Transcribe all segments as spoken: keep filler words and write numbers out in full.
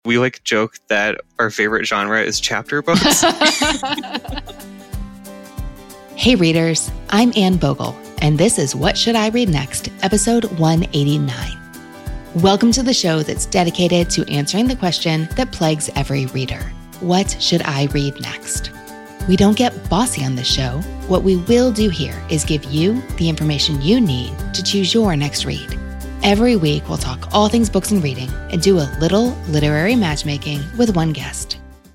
We like joke that our favorite genre is chapter books. Hey readers, I'm Anne Bogle, and this is What Should I Read Next, episode one eighty-nine. Welcome to the show that's dedicated to answering the question that plagues every reader. What should I read next? We don't get bossy on this show. What we will do here is give you the information you need to choose your next read. Every week, we'll talk all things books and reading and do a little literary matchmaking with one guest.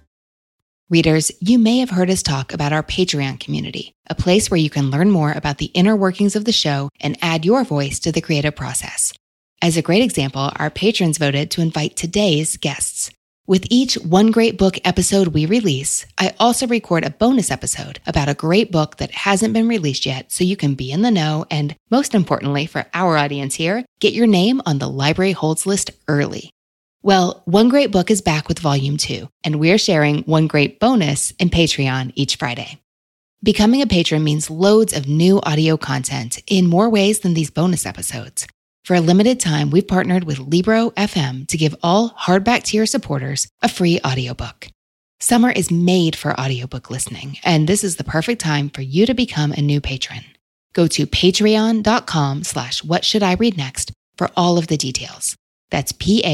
Readers, you may have heard us talk about our Patreon community, a place where you can learn more about the inner workings of the show and add your voice to the creative process. As a great example, our patrons voted to invite today's guests. With each One Great Book episode we release, I also record a bonus episode about a great book that hasn't been released yet so you can be in the know and, most importantly for our audience here, get your name on the Library Holds list early. Well, One Great Book is back with Volume two, and we're sharing One Great Bonus in Patreon each Friday. Becoming a patron means loads of new audio content in more ways than these bonus episodes. For a limited time, we've partnered with Libro F M to give all hardback tier supporters a free audiobook. Summer is made for audiobook listening, and this is the perfect time for you to become a new patron. Go to patreon.com slash what should I read next for all of the details. That's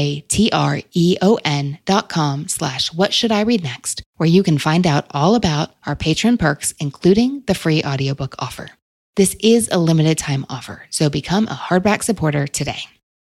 P-A-T-R-E-O-N dot com slash what should I read next, where you can find out all about our patron perks, including the free audiobook offer. This is a limited time offer, so become a hardback supporter today.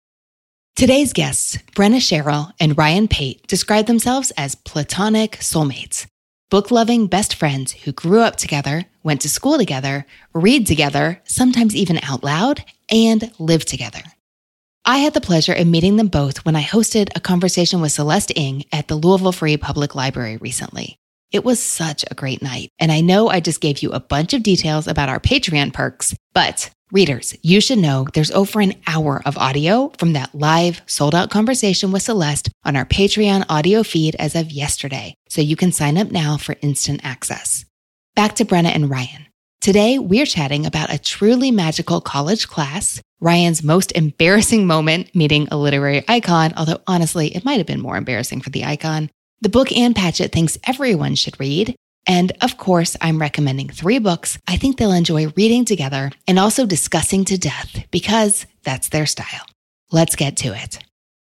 Today's guests, Brenna Sherrill and Ryan Pate, describe themselves as platonic soulmates, book-loving best friends who grew up together, went to school together, read together, sometimes even out loud, and live together. I had the pleasure of meeting them both when I hosted a conversation with Celeste Ng at the Louisville Free Public Library recently. It was such a great night, and I know I just gave you a bunch of details about our Patreon perks, but readers, you should know there's over an hour of audio from that live, sold-out conversation with Celeste on our Patreon audio feed as of yesterday, so you can sign up now for instant access. Back to Brenna and Ryan. Today, we're chatting about a truly magical college class, Ryan's most embarrassing moment meeting a literary icon, although honestly, it might have been more embarrassing for the icon, the book Ann Patchett thinks everyone should read, and of course, I'm recommending three books I think they'll enjoy reading together and also discussing to death because that's their style. Let's get to it.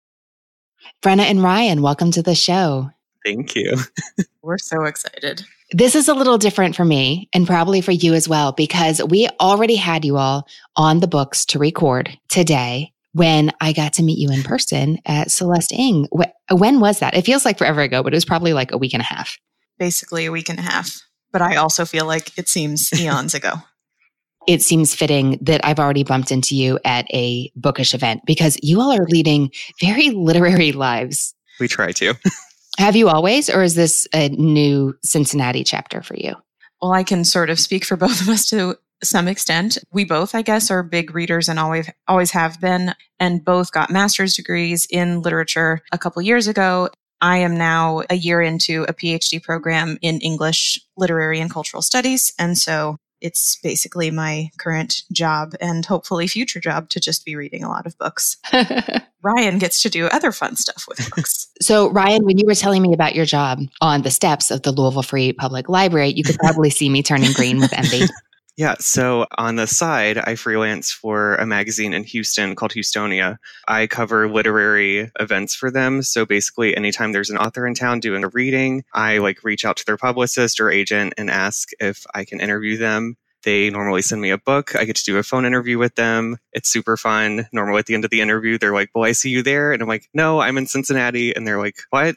Brenna and Ryan, welcome to the show. Thank you. We're so excited. This is a little different for me and probably for you as well because we already had you all on the books to record today when I got to meet you in person at Celeste Ng. When was that? It feels like forever ago, but it was probably like a week and a half. Basically a week and a half. But I also feel like it seems eons ago. It seems fitting that I've already bumped into you at a bookish event because you all are leading very literary lives. We try to. Have you always, or is this a new Cincinnati chapter for you? Well, I can sort of speak for both of us to some extent. We both, I guess, are big readers and always always have been, and both got master's degrees in literature a couple years ago. I am now a year into a PhD program in English, literary, and cultural studies, and so it's basically my current job and hopefully future job to just be reading a lot of books. Ryan gets to do other fun stuff with books. So, Ryan, when you were telling me about your job on the steps of the Louisville Free Public Library, you could probably see me turning green with envy. Yeah, so on the side, I freelance for a magazine in Houston called Houstonia. I cover literary events for them. So basically, anytime there's an author in town doing a reading, I like reach out to their publicist or agent and ask if I can interview them. They normally send me a book. I get to do a phone interview with them. It's super fun. Normally at the end of the interview, they're like, "Will I see you there?" And I'm like, "No, I'm in Cincinnati." And they're like, "What?"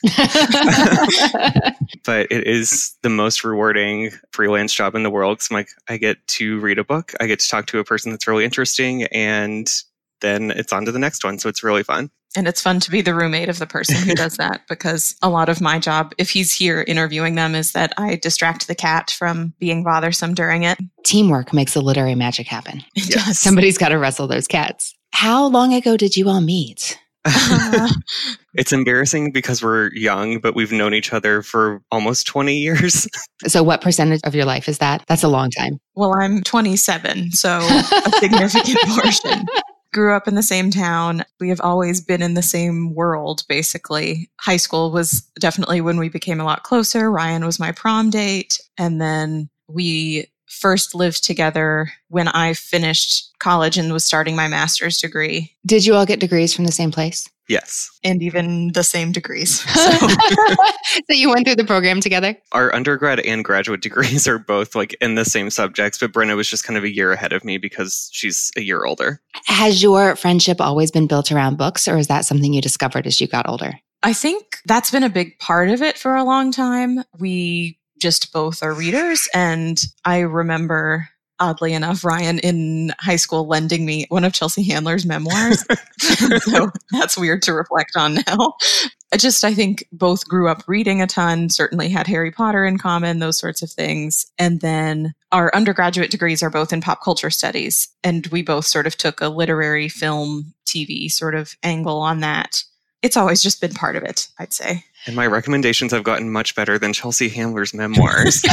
But it is the most rewarding freelance job in the world. Because I'm like, I get to read a book. I get to talk to a person that's really interesting. And then it's on to the next one. So it's really fun. And it's fun to be the roommate of the person who does that because a lot of my job, if he's here interviewing them, is that I distract the cat from being bothersome during it. Teamwork makes the literary magic happen. It does. Somebody's got to wrestle those cats. How long ago did you all meet? Uh, It's embarrassing because we're young, but we've known each other for almost twenty years. So what percentage of your life is that? That's a long time. well, I'm twenty-seven, so a significant portion. grew up in the same town. We have always been in the same world, basically. High school was definitely when we became a lot closer. Ryan was my prom date. And then we first lived together when I finished college and was starting my master's degree. Did you all get degrees from the same place? Yes. And even the same degrees. So. So you went through the program together? Our undergrad and graduate degrees are both like in the same subjects, but Brenna was just kind of a year ahead of me because she's a year older. Has your friendship always been built around books, or is that something you discovered as you got older? I think that's been a big part of it for a long time. We just both are readers. And I remember, oddly enough, Ryan in high school lending me one of Chelsea Handler's memoirs. So that's weird to reflect on now. I just, I think both grew up reading a ton, certainly had Harry Potter in common, those sorts of things. And then our undergraduate degrees are both in pop culture studies. And we both sort of took a literary film, T V sort of angle on that. It's always just been part of it, I'd say. And my recommendations have gotten much better than Chelsea Handler's memoirs.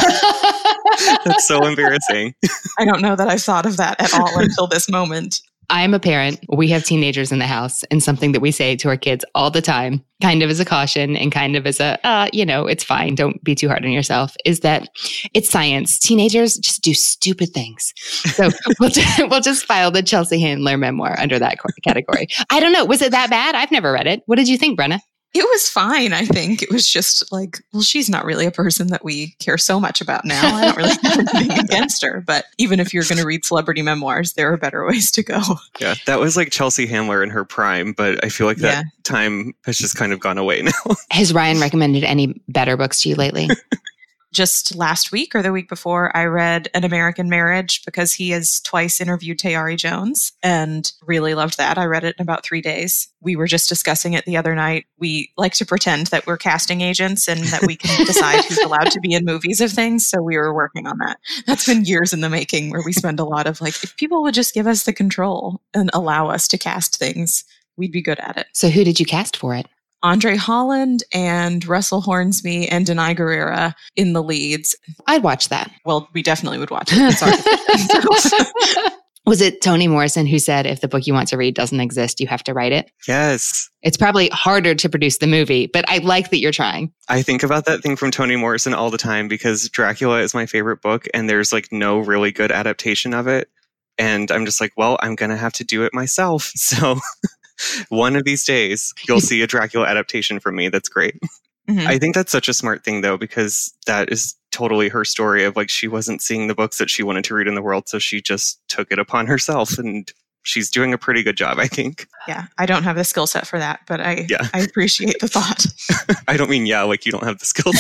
That's so embarrassing. I don't know that I've thought of that at all until this moment. I'm a parent. We have teenagers in the house, and something that we say to our kids all the time, kind of as a caution and kind of as a, uh, you know, it's fine. Don't be too hard on yourself, is that it's science. Teenagers just do stupid things. So we'll, just, we'll just file the Chelsea Handler memoir under that category. I don't know. Was it that bad? I've never read it. What did you think, Brenna? It was fine, I think. It was just like, well, she's not really a person that we care so much about now. I don't really have anything against her. But even if you're going to read celebrity memoirs, there are better ways to go. Yeah, that was like Chelsea Handler in her prime, but I feel like that Yeah. time has just kind of gone away now. Has Ryan recommended any better books to you lately? Just last week or the week before, I read An American Marriage because he has twice interviewed Tayari Jones and really loved that. I read it in about three days. We were just discussing it the other night. We like to pretend that we're casting agents and that we can decide who's allowed to be in movies of things. So we were working on that. That's been years in the making, where we spend a lot of like, if people would just give us the control and allow us to cast things, we'd be good at it. So who did you cast for it? Andre Holland and Russell Hornsby and Denai Guerrera in the leads. I'd watch that. Well, we definitely would watch it. Sorry. Was it Toni Morrison who said, if the book you want to read doesn't exist, you have to write it? Yes. It's probably harder to produce the movie, but I like that you're trying. I think about that thing from Toni Morrison all the time because Dracula is my favorite book and there's like no really good adaptation of it. And I'm just like, well, I'm going to have to do it myself. So one of these days, you'll see a Dracula adaptation from me. That's great. Mm-hmm. I think that's such a smart thing, though, because that is totally her story of like she wasn't seeing the books that she wanted to read in the world. So she just took it upon herself and she's doing a pretty good job, I think. Yeah, I don't have the skill set for that, but I, yeah. I appreciate the thought. I don't mean, yeah, like you don't have the skill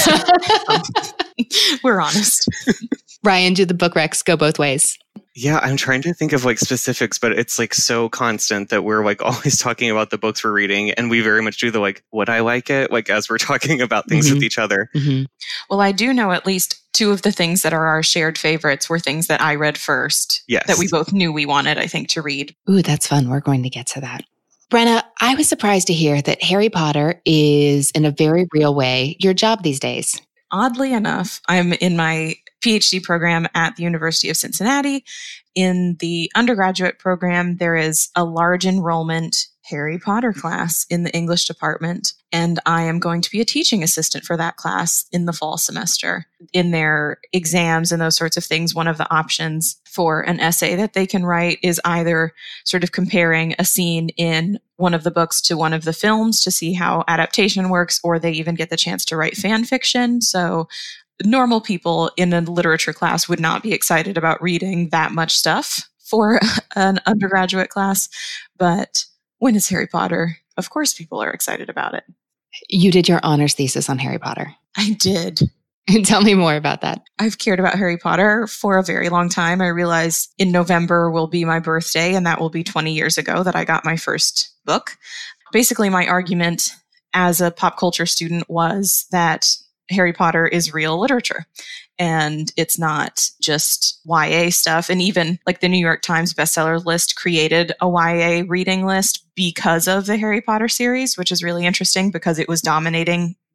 set. We're honest. Ryan, do the book recs go both ways? Yeah, I'm trying to think of like specifics, but it's like so constant that we're like always talking about the books we're reading. And we very much do the like, would I like it? Like as we're talking about things mm-hmm. with each other. Mm-hmm. Well, I do know at least two of the things that are our shared favorites were things that I read first. Yes. That we both knew we wanted, I think, to read. Ooh, that's fun. We're going to get to that. Brenna, I was surprised to hear that Harry Potter is, in a very real way, your job these days. Oddly enough, I'm in my PhD program at the University of Cincinnati. In the undergraduate program, there is a large enrollment Harry Potter class in the English department, and I am going to be a teaching assistant for that class in the fall semester. In their exams and those sorts of things, one of the options for an essay that they can write is either sort of comparing a scene in one of the books to one of the films to see how adaptation works, or they even get the chance to write fan fiction. So normal people in a literature class would not be excited about reading that much stuff for an undergraduate class. But when it's Harry Potter, of course people are excited about it. You did your honors thesis on Harry Potter. I did. Tell me more about that. I've cared about Harry Potter for a very long time. I realize in November will be my birthday, and that will be twenty years ago that I got my first book. Basically, my argument as a pop culture student was that Harry Potter is real literature and it's not just Y A stuff. And even like the New York Times bestseller list created a Y A reading list because of the Harry Potter series, which is really interesting because it was dominating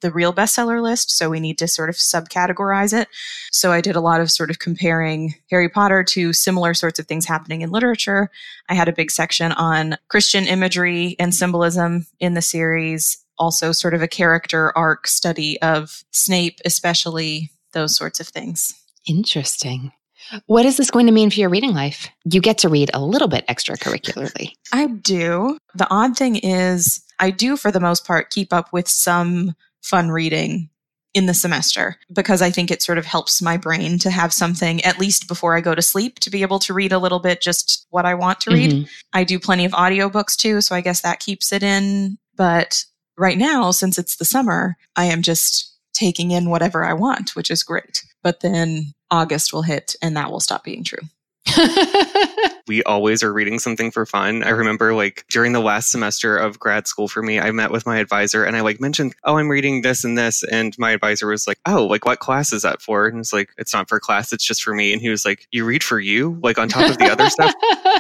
the real bestseller list. So we need to sort of subcategorize it. So I did a lot of sort of comparing Harry Potter to similar sorts of things happening in literature. I had a big section on Christian imagery and symbolism in the series. Also sort of a character arc study of Snape, especially those sorts of things. Interesting. What is this going to mean for your reading life? You get to read a little bit extracurricularly. I do. The odd thing is I do, for the most part, keep up with some fun reading in the semester because I think it sort of helps my brain to have something, at least before I go to sleep, to be able to read a little bit just what I want to read. Mm-hmm. I do plenty of audiobooks too, so I guess that keeps it in. But right now, since it's the summer, I am just taking in whatever I want, which is great. But then August will hit and that will stop being true. We always are reading something for fun. I remember like during the last semester of grad school for me, I met with my advisor and I like mentioned, oh, I'm reading this and this. And my advisor was like, oh, like what class is that for? And it's like, it's not for class. It's just for me. And he was like, you read for you? Like on top of the other stuff?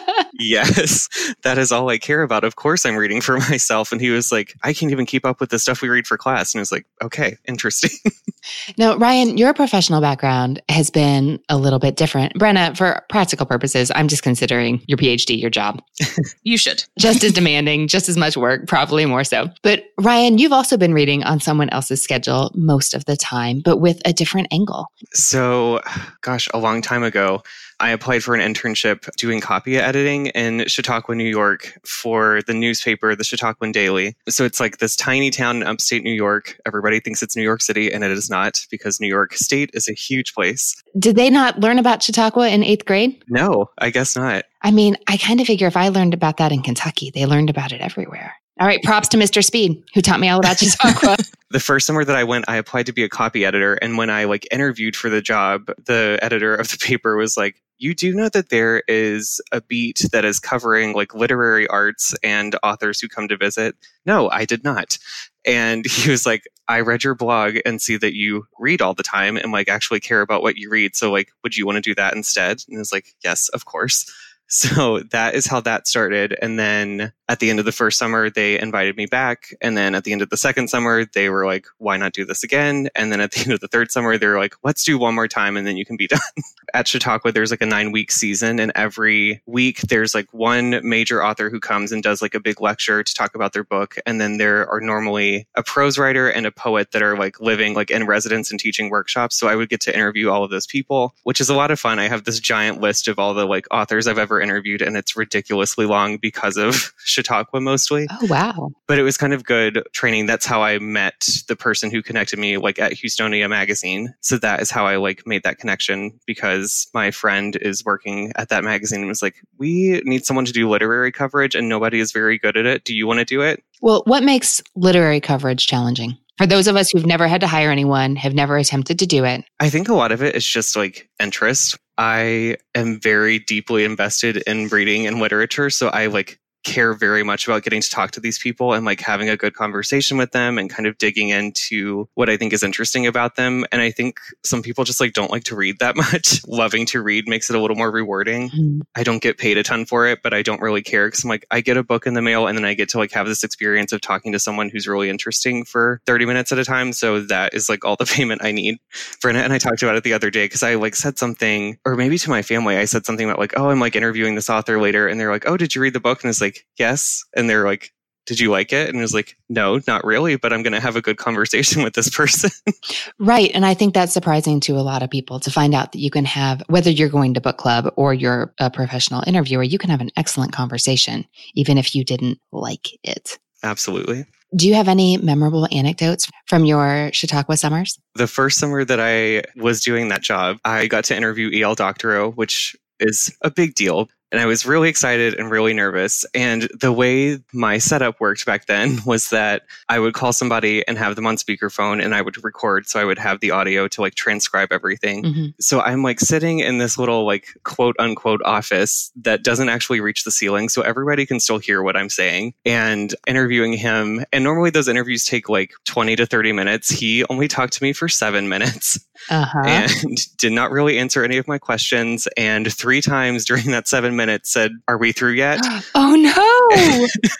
Yes, that is all I care about. Of course I'm reading for myself. And he was like, I can't even keep up with the stuff we read for class. And I was like, okay, interesting. Now, Ryan, your professional background has been a little bit different. Brenna, for practical purposes, I'm just considering your PhD, your job. You should. Just as demanding, just as much work, probably more so. But Ryan, you've also been reading on someone else's schedule most of the time, but with a different angle. So, gosh, a long time ago, I applied for an internship doing copy editing in Chautauqua, New York for the newspaper, the Chautauquan Daily. So it's like this tiny town in upstate New York. Everybody thinks it's New York City, and it is not because New York State is a huge place. Did they not learn about Chautauqua in eighth grade? No, I guess not. I mean, I kind of figure if I learned about that in Kentucky, they learned about it everywhere. All right, props to Mister Speed, who taught me all about Chautauqua. The first summer that I went, I applied to be a copy editor. And when I like interviewed for the job, the editor of the paper was like, you do know that there is a beat that is covering like literary arts and authors who come to visit? No, I did not. And he was like, I read your blog and see that you read all the time and like actually care about what you read. So like, would you want to do that instead? And I was like, yes, of course. So that is how that started. And then at the end of the first summer, they invited me back. And then at the end of the second summer, they were like, why not do this again? And then at the end of the third summer, they were like, let's do one more time and then you can be done. At Chautauqua, there's like a nine week season. And every week there's like one major author who comes and does like a big lecture to talk about their book. And then there are normally a prose writer and a poet that are like living like in residence and teaching workshops. So I would get to interview all of those people, which is a lot of fun. I have this giant list of all the like authors I've ever interviewed, and it's ridiculously long because of Chautauqua mostly. Oh, wow. But it was kind of good training. That's how I met the person who connected me like at Houstonia magazine. So that is how I like made that connection, because my friend is working at that magazine and was like, we need someone to do literary coverage and nobody is very good at it. Do you want to do it? Well, what makes literary coverage challenging? For those of us who've never had to hire anyone, have never attempted to do it. I think a lot of it is just like interest. I am very deeply invested in reading and literature. So I like care very much about getting to talk to these people and like having a good conversation with them and kind of digging into what I think is interesting about them. And I think some people just like don't like to read that much. Loving to read makes it a little more rewarding. Mm-hmm. I don't get paid a ton for it, but I don't really care because I'm like, I get a book in the mail and then I get to like have this experience of talking to someone who's really interesting for thirty minutes at a time. So that is like all the payment I need. Brenna and I talked about it the other day because I like said something, or maybe to my family, I said something about like, oh, I'm like interviewing this author later. And they're like, oh, did you read the book? And it's like, yes. And they're like, did you like it? And I was like, no, not really, but I'm going to have a good conversation with this person. Right. And I think that's surprising to a lot of people to find out that you can have, whether you're going to book club or you're a professional interviewer, you can have an excellent conversation, even if you didn't like it. Absolutely. Do you have any memorable anecdotes from your Chautauqua summers? The first summer that I was doing that job, I got to interview E L Doctorow, which is a big deal. And I was really excited and really nervous. And the way my setup worked back then was that I would call somebody and have them on speakerphone and I would record. So I would have the audio to like transcribe everything. Mm-hmm. So I'm like sitting in this little like quote unquote office that doesn't actually reach the ceiling. So everybody can still hear what I'm saying, and interviewing him. And normally those interviews take like twenty to thirty minutes. He only talked to me for seven minutes. Uh-huh. And did not really answer any of my questions. And three times during that seven minutes said, are we through yet? Oh, no.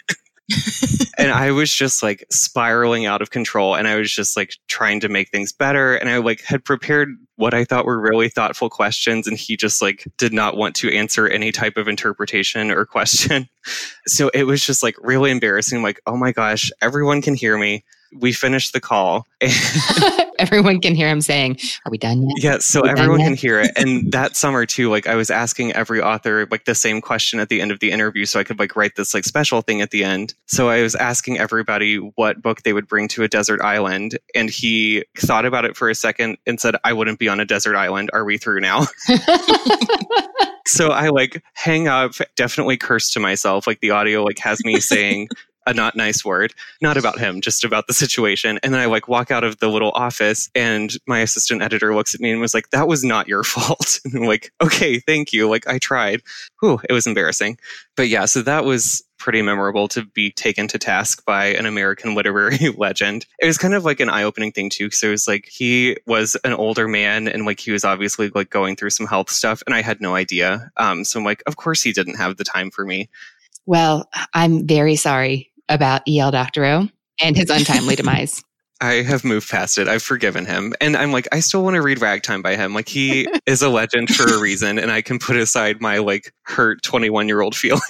And I was just like spiraling out of control, and I was just like trying to make things better. And I like had prepared what I thought were really thoughtful questions, and he just like did not want to answer any type of interpretation or question. So it was just like really embarrassing. Like, oh my gosh, everyone can hear me. We finished the call. Everyone can hear him saying, are we done yet? Yeah, so everyone can hear it. And that summer too, like I was asking every author like the same question at the end of the interview so I could like write this like special thing at the end. So I was asking everybody what book they would bring to a desert island. And he thought about it for a second and said, I wouldn't be on a desert island. Are we through now? So I like hang up, definitely cursed to myself. Like the audio like has me saying a not nice word, not about him, just about the situation. And then I like walk out of the little office and my assistant editor looks at me and was like, that was not your fault. And I'm like, okay, thank you. Like I tried. Whew, it was embarrassing. But yeah, so that was pretty memorable to be taken to task by an American literary legend. It was kind of like an eye-opening thing too. So it was like, he was an older man and like, he was obviously like going through some health stuff and I had no idea. Um, so I'm like, of course he didn't have the time for me. Well, I'm very sorry about E L. Doctorow and his untimely demise. I have moved past it. I've forgiven him. And I'm like, I still want to read Ragtime by him. Like he is a legend for a reason. And I can put aside my like hurt twenty-one year old feeling.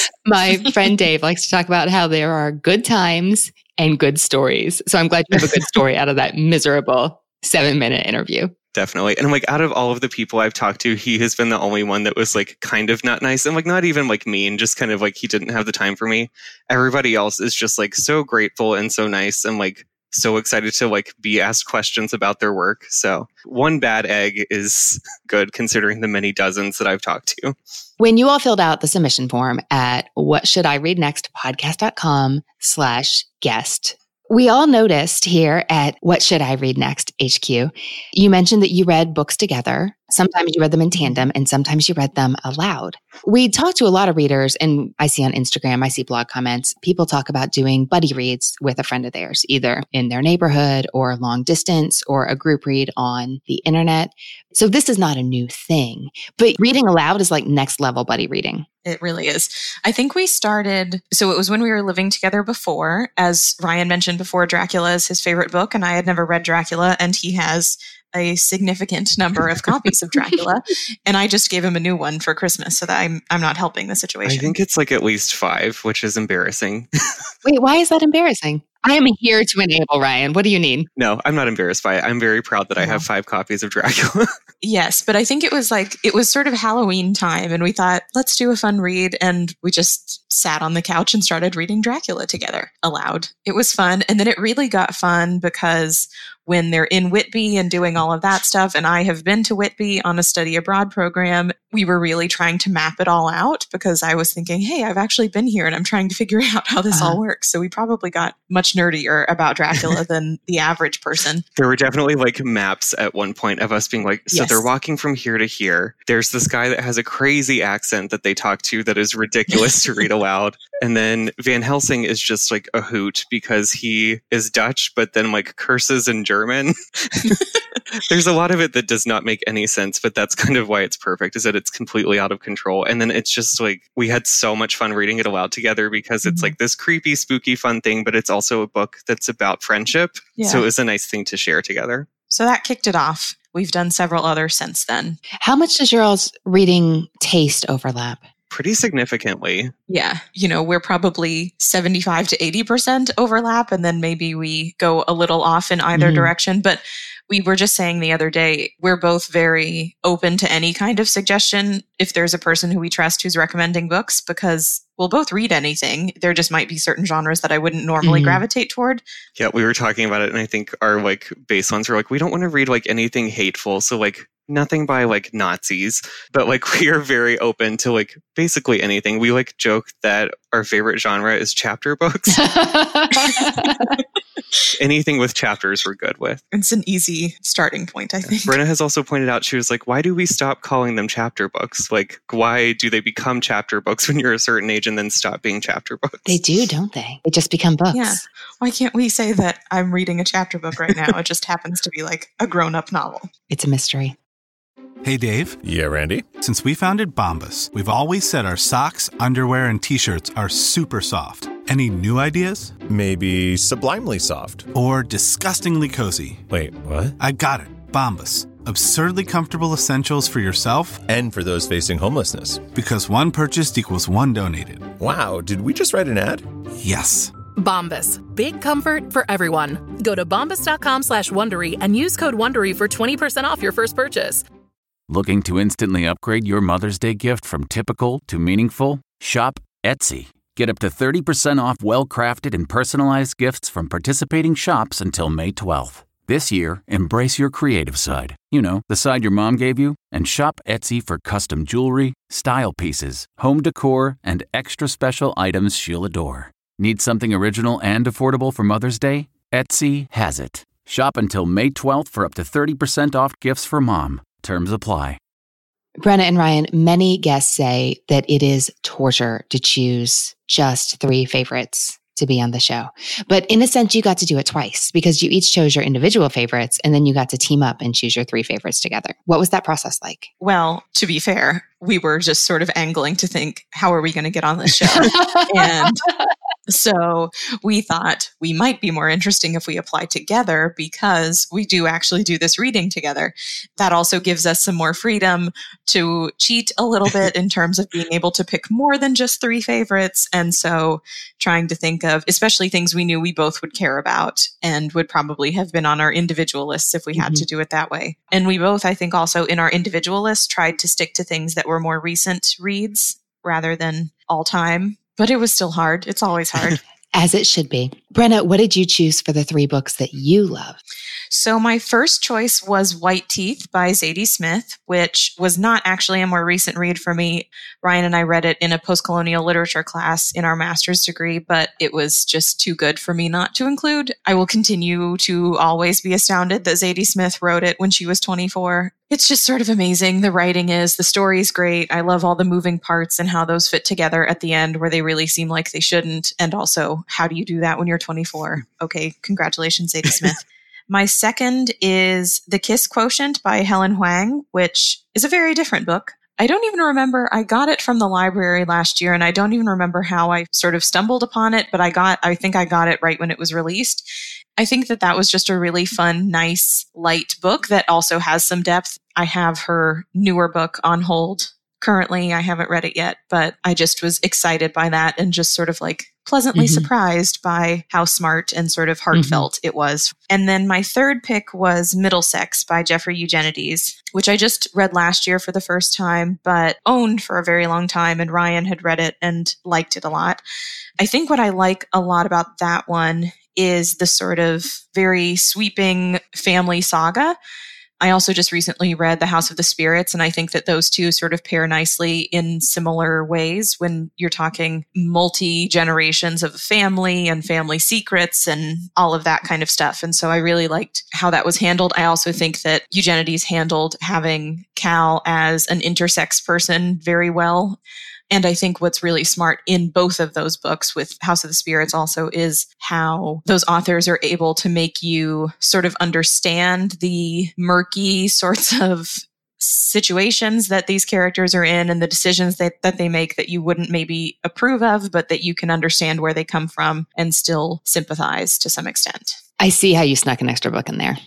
My friend Dave likes to talk about how there are good times and good stories. So I'm glad you have a good story out of that miserable seven minute interview. Definitely. And I'm like, out of all of the people I've talked to, he has been the only one that was like kind of not nice and like not even like mean, just kind of like he didn't have the time for me. Everybody else is just like so grateful and so nice and like so excited to like be asked questions about their work. So one bad egg is good considering the many dozens that I've talked to. When you all filled out the submission form at what should I read next podcast.com slash guest, we all noticed here at What Should I Read Next H Q, you mentioned that you read books together. Sometimes you read them in tandem and sometimes you read them aloud. We talked to a lot of readers and I see on Instagram, I see blog comments, people talk about doing buddy reads with a friend of theirs, either in their neighborhood or long distance or a group read on the internet. So this is not a new thing, but reading aloud is like next level buddy reading. It really is. I think we started, so it was when we were living together before. As Ryan mentioned before, Dracula is his favorite book, and I had never read Dracula, and he has a significant number of copies of Dracula. And I just gave him a new one for Christmas, so that I'm I'm not helping the situation. I think it's like at least five, which is embarrassing. Wait, why is that embarrassing? I am here to enable, Ryan. What do you need? No, I'm not embarrassed by it. I'm very proud that I have five copies of Dracula. Yes, but I think it was like, it was sort of Halloween time and we thought, let's do a fun read. And we just sat on the couch and started reading Dracula together aloud. It was fun. And then it really got fun because when they're in Whitby and doing all of that stuff, and I have been to Whitby on a study abroad program, we were really trying to map it all out because I was thinking, hey, I've actually been here and I'm trying to figure out how this uh-huh. all works. So we probably got much nerdier about Dracula than the average person. There were definitely like maps at one point of us being like, so yes. They're walking from here to here. There's this guy that has a crazy accent that they talk to that is ridiculous to read aloud. And then Van Helsing is just like a hoot because he is Dutch, but then like curses in German. There's a lot of it that does not make any sense, but that's kind of why it's perfect, is that it's completely out of control. And then it's just like, we had so much fun reading it aloud together because it's mm-hmm. like this creepy, spooky, fun thing, but it's also a book that's about friendship. Yeah. So it was a nice thing to share together. So that kicked it off. We've done several others since then. How much does your all's reading taste overlap? Pretty significantly. Yeah. You know, we're probably seventy-five to eighty percent overlap, and then maybe we go a little off in either mm-hmm. direction. But we were just saying the other day, we're both very open to any kind of suggestion if there's a person who we trust who's recommending books, because we'll both read anything. There just might be certain genres that I wouldn't normally mm-hmm. gravitate toward. Yeah, we were talking about it, and I think our like base ones were like, we don't want to read like anything hateful. So like nothing by like Nazis, but like we are very open to like basically anything. We like joke that our favorite genre is chapter books. Anything with chapters we're good with. It's an easy starting point, I think. Brenna has also pointed out, she was like, why do we stop calling them chapter books? Like, why do they become chapter books when you're a certain age and then stop being chapter books? They do, don't they? They just become books. Yeah. Why can't we say that I'm reading a chapter book right now? It just happens to be like a grown-up novel. It's a mystery. Hey, Dave. Yeah, Randy? Since we founded Bombas, we've always said our socks, underwear, and T-shirts are super soft. Any new ideas? Maybe sublimely soft. Or disgustingly cozy. Wait, what? I got it. Bombas. Absurdly comfortable essentials for yourself and for those facing homelessness. Because one purchased equals one donated. Wow, did we just write an ad? Yes. Bombas. Big comfort for everyone. Go to bombas.com slash Wondery and use code Wondery for twenty percent off your first purchase. Looking to instantly upgrade your Mother's Day gift from typical to meaningful? Shop Etsy. Get up to thirty percent off well-crafted and personalized gifts from participating shops until May twelfth. This year, embrace your creative side. You know, the side your mom gave you. And shop Etsy for custom jewelry, style pieces, home decor, and extra special items she'll adore. Need something original and affordable for Mother's Day? Etsy has it. Shop until May twelfth for up to thirty percent off gifts for mom. Terms apply. Brenna and Ryan, many guests say that it is torture to choose just three favorites to be on the show. But in a sense, you got to do it twice because you each chose your individual favorites and then you got to team up and choose your three favorites together. What was that process like? Well, to be fair, we were just sort of angling to think, how are we going to get on this show? And so we thought we might be more interesting if we apply together because we do actually do this reading together. That also gives us some more freedom to cheat a little bit in terms of being able to pick more than just three favorites. And so trying to think of, especially things we knew we both would care about and would probably have been on our individual lists if we had mm-hmm. to do it that way. And we both, I think also in our individual lists, tried to stick to things that were more recent reads rather than all time. But it was still hard. It's always hard. As it should be. Brenna, what did you choose for the three books that you love? So my first choice was White Teeth by Zadie Smith, which was not actually a more recent read for me. Ryan and I read it in a post-colonial literature class in our master's degree, but it was just too good for me not to include. I will continue to always be astounded that Zadie Smith wrote it when she was twenty-four. It's just sort of amazing. The writing is, the story's great. I love all the moving parts and how those fit together at the end where they really seem like they shouldn't. And also, how do you do that when you're twenty-four? Okay, congratulations, Zadie Smith. My second is The Kiss Quotient by Helen Huang, which is a very different book. I don't even remember, I got it from the library last year and I don't even remember how I sort of stumbled upon it, but I got, I think I got it right when it was released. I think that that was just a really fun, nice, light book that also has some depth. I have her newer book on hold currently. I haven't read it yet, but I just was excited by that and just sort of like pleasantly mm-hmm. surprised by how smart and sort of heartfelt mm-hmm. it was. And then my third pick was Middlesex by Jeffrey Eugenides, which I just read last year for the first time, but owned for a very long time. And Ryan had read it and liked it a lot. I think what I like a lot about that one is the sort of very sweeping family saga. I also just recently read The House of the Spirits, and I think that those two sort of pair nicely in similar ways when you're talking multi-generations of a family and family secrets and all of that kind of stuff. And so I really liked how that was handled. I also think that Eugenides handled having Cal as an intersex person very well. And I think what's really smart in both of those books with House of the Spirits also is how those authors are able to make you sort of understand the murky sorts of situations that these characters are in and the decisions that, that they make that you wouldn't maybe approve of, but that you can understand where they come from and still sympathize to some extent. I see how you snuck an extra book in there.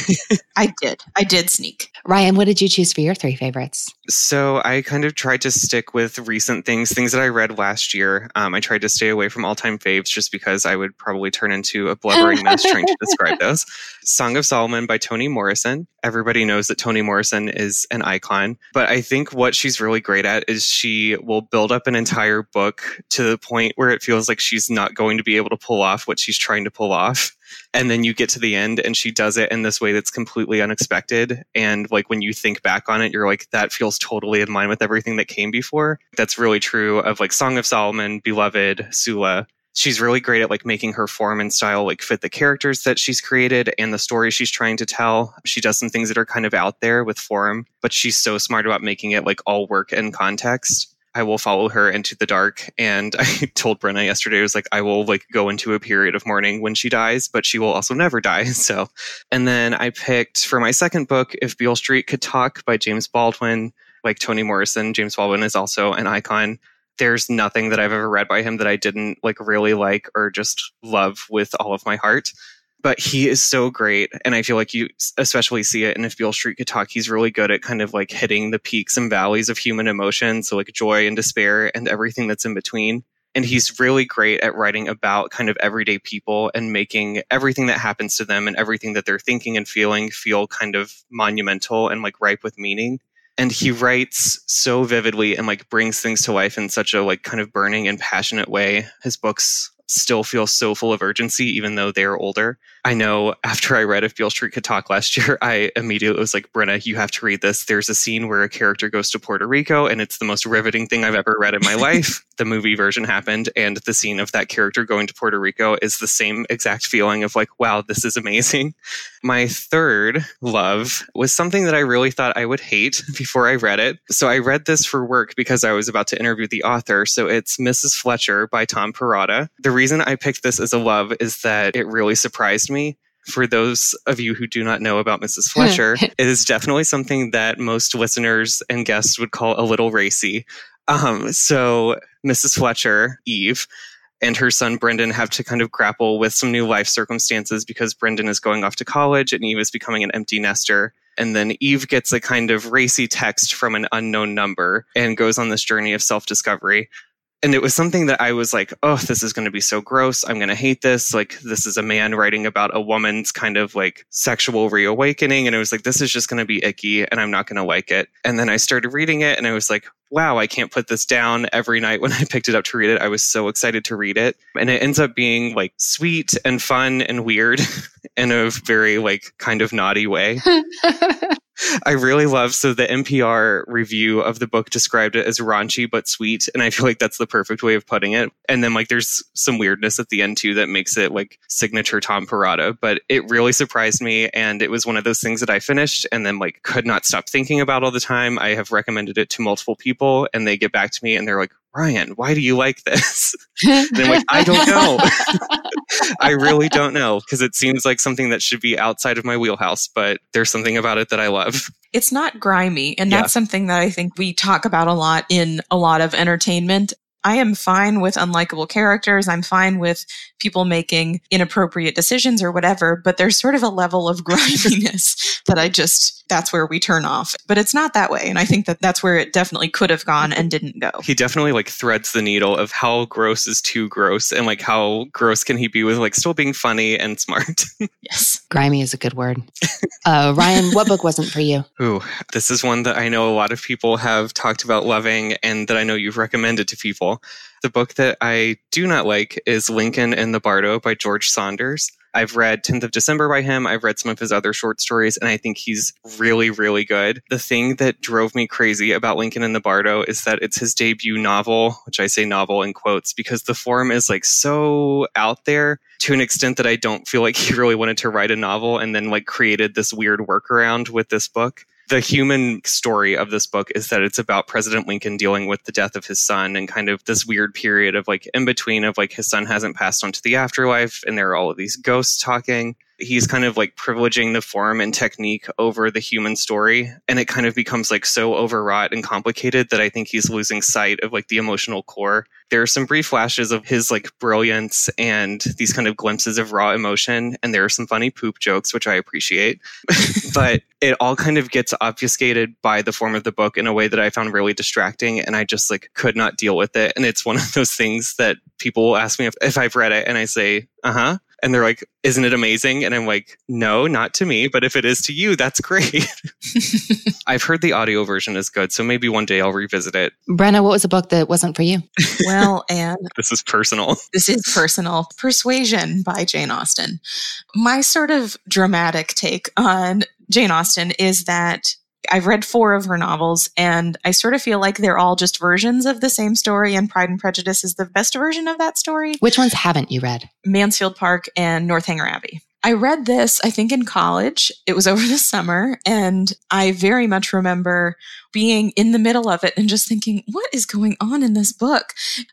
I did. I did sneak. Ryan, what did you choose for your three favorites? So I kind of tried to stick with recent things, things that I read last year. Um, I tried to stay away from all-time faves just because I would probably turn into a blubbering mess trying to describe those. Song of Solomon by Toni Morrison. Everybody knows that Toni Morrison is an icon, but I think what she's really great at is she will build up an entire book to the point where it feels like she's not going to be able to pull off what she's trying to pull off. And then you get to the end and she does it in this way that's completely unexpected. And like when you think back on it, you're like, that feels totally in line with everything that came before. That's really true of like Song of Solomon, Beloved, Sula. She's really great at like making her form and style like fit the characters that she's created and the story she's trying to tell. She does some things that are kind of out there with form, but she's so smart about making it like all work and context. I will follow her into the dark. And I told Brenna yesterday, I was like, I will like go into a period of mourning when she dies, but she will also never die. So, and then I picked for my second book, If Beale Street Could Talk by James Baldwin. Like Toni Morrison, James Baldwin is also an icon. There's nothing that I've ever read by him that I didn't like really like or just love with all of my heart. But he is so great. And I feel like you especially see it in If Beale Street Could Talk. He's really good at kind of like hitting the peaks and valleys of human emotion. So like joy and despair and everything that's in between. And he's really great at writing about kind of everyday people and making everything that happens to them and everything that they're thinking and feeling feel kind of monumental and like ripe with meaning. And he writes so vividly and like brings things to life in such a like kind of burning and passionate way. His books still feel so full of urgency, even though they're older. I know after I read If Beale Street Could Talk last year, I immediately was like, Brenna, you have to read this. There's a scene where a character goes to Puerto Rico and it's the most riveting thing I've ever read in my life. The movie version happened and the scene of that character going to Puerto Rico is the same exact feeling of like, wow, this is amazing. My third love was something that I really thought I would hate before I read it. So I read this for work because I was about to interview the author. So it's Missus Fletcher by Tom Perrotta. The reason I picked this as a love is that it really surprised me. For those of you who do not know about Missus Fletcher, it is definitely something that most listeners and guests would call a little racy. Um, so Missus Fletcher, Eve, and her son Brendan have to kind of grapple with some new life circumstances because Brendan is going off to college and Eve is becoming an empty nester. And then Eve gets a kind of racy text from an unknown number and goes on this journey of self-discovery. And it was something that I was like, oh, this is going to be so gross. I'm going to hate this. Like, this is a man writing about a woman's kind of like sexual reawakening. And it was like, this is just going to be icky and I'm not going to like it. And then I started reading it and I was like, wow, I can't put this down. Every night when I picked it up to read it, I was so excited to read it. And it ends up being like sweet and fun and weird in a very like kind of naughty way. I really love, so the N P R review of the book described it as raunchy but sweet, and I feel like that's the perfect way of putting it. And then like there's some weirdness at the end too that makes it like signature Tom Perrotta, but it really surprised me, and it was one of those things that I finished and then like could not stop thinking about all the time. I have recommended it to multiple people and they get back to me and they're like, Ryan, why do you like this? And I'm like, I don't know. I really don't know, because it seems like something that should be outside of my wheelhouse, but there's something about it that I love. It's not grimy. And Yeah. that's something that I think we talk about a lot in a lot of entertainment. I am fine with unlikable characters. I'm fine with people making inappropriate decisions or whatever, but there's sort of a level of griminess that I just, that's where we turn off. But it's not that way. And I think that that's where it definitely could have gone and didn't go. He definitely like threads the needle of how gross is too gross and like how gross can he be with like still being funny and smart. Yes. Grimy is a good word. Uh, Ryan, what book wasn't for you? Ooh, this is one that I know a lot of people have talked about loving and that I know you've recommended to people. The book that I do not like is Lincoln in the Bardo by George Saunders. I've read tenth of December by him. I've read some of his other short stories, and I think he's really, really good. The thing that drove me crazy about Lincoln in the Bardo is that it's his debut novel, which I say novel in quotes, because the form is like so out there to an extent that I don't feel like he really wanted to write a novel and then like created this weird workaround with this book. The human story of this book is that it's about President Lincoln dealing with the death of his son and kind of this weird period of like in between of like his son hasn't passed on to the afterlife and there are all of these ghosts talking. He's kind of like privileging the form and technique over the human story. And it kind of becomes like so overwrought and complicated that I think he's losing sight of like the emotional core. There are some brief flashes of his like brilliance and these kind of glimpses of raw emotion. And there are some funny poop jokes, which I appreciate. But it all kind of gets obfuscated by the form of the book in a way that I found really distracting. And I just like could not deal with it. And it's one of those things that people will ask me if, if I've read it and I say, uh-huh. And they're like, isn't it amazing? And I'm like, no, not to me. But if it is to you, that's great. I've heard the audio version is good. So maybe one day I'll revisit it. Brenna, what was a book that wasn't for you? Well, Anne, This is personal. this is personal. Persuasion by Jane Austen. My sort of dramatic take on Jane Austen is that I've read four of her novels, and I sort of feel like they're all just versions of the same story, and Pride and Prejudice is the best version of that story. Which ones haven't you read? Mansfield Park and Northanger Abbey. I read this, I think, in college. It was over the summer, and I very much remember being in the middle of it and just thinking, what is going on in this book?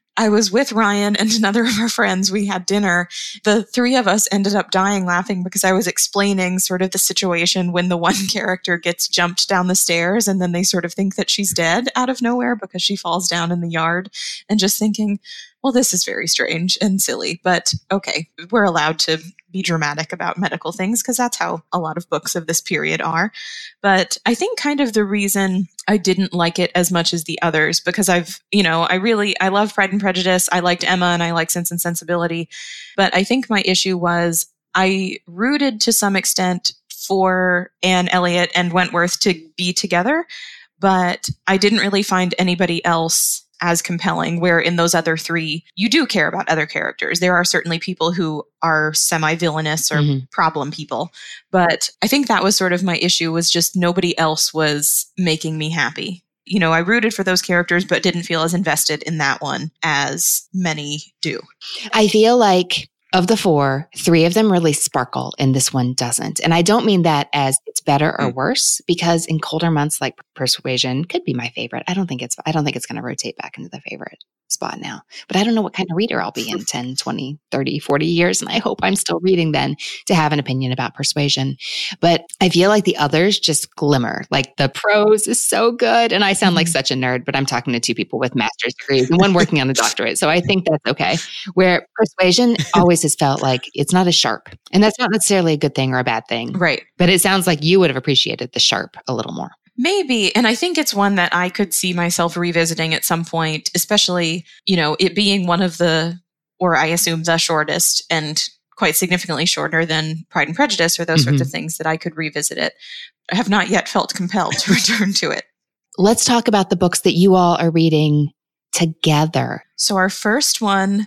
I was with Ryan and another of our friends. We had dinner. The three of us ended up dying laughing because I was explaining sort of the situation when the one character gets jumped down the stairs and then they sort of think that she's dead out of nowhere because she falls down in the yard, and just thinking, well, this is very strange and silly, but okay, we're allowed to be dramatic about medical things because that's how a lot of books of this period are. But I think kind of the reason I didn't like it as much as the others, because I've, you know, I really, I love Pride and Prejudice. I liked Emma and I like Sense and Sensibility. But I think my issue was I rooted to some extent for Anne Elliot and Wentworth to be together, but I didn't really find anybody else as compelling, where in those other three, you do care about other characters. There are certainly people who are semi-villainous or mm-hmm. problem people. But I think that was sort of my issue, was just nobody else was making me happy. You know, I rooted for those characters, but didn't feel as invested in that one as many do. I feel like of the four, three of them really sparkle and this one doesn't. And I don't mean that as it's better or worse, because in colder months like Persuasion could be my favorite. I don't think it's I don't think it's going to rotate back into the favorite spot now. But I don't know what kind of reader I'll be in ten, twenty, thirty, forty years. And I hope I'm still reading then to have an opinion about Persuasion. But I feel like the others just glimmer. Like the prose is so good. And I sound like such a nerd, but I'm talking to two people with master's degrees and one working on a doctorate. So I think that's okay. Where Persuasion always has felt like it's not as sharp. And that's not necessarily a good thing or a bad thing. Right. But it sounds like you would have appreciated the sharp a little more. Maybe. And I think it's one that I could see myself revisiting at some point, especially, you know, it being one of the, or I assume the shortest and quite significantly shorter than Pride and Prejudice or those mm-hmm. sorts of things, that I could revisit it. I have not yet felt compelled to return to it. Let's talk about the books that you all are reading together. So our first one